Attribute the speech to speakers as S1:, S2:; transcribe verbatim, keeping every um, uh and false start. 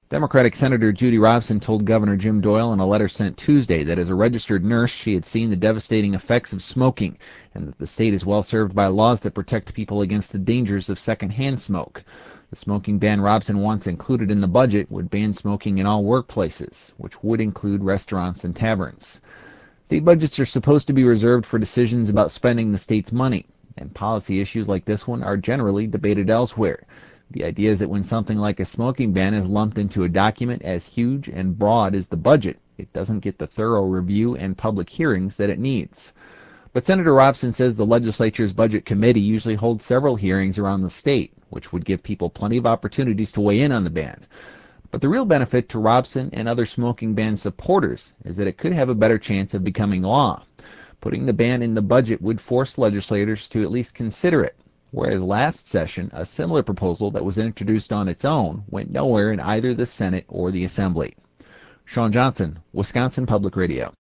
S1: Democratic Senator Judy Robson told Governor Jim Doyle in a letter sent Tuesday that as a registered nurse she had seen the devastating effects of smoking and that the state is well served by laws that protect people against the dangers of secondhand smoke. The smoking ban Robson wants included in the budget would ban smoking in all workplaces, which would include restaurants and taverns. State budgets are supposed to be reserved for decisions about spending the state's money, and policy issues like this one are generally debated elsewhere. The idea is that when something like a smoking ban is lumped into a document as huge and broad as the budget, it doesn't get the thorough review and public hearings that it needs. But Senator Robson says the legislature's budget committee usually holds several hearings around the state, which would give people plenty of opportunities to weigh in on the ban. But the real benefit to Robson and other smoking ban supporters is that it could have a better chance of becoming law. Putting the ban in the budget would force legislators to at least consider it, whereas last session a similar proposal that was introduced on its own went nowhere in either the Senate or the Assembly. Sean Johnson, Wisconsin Public Radio.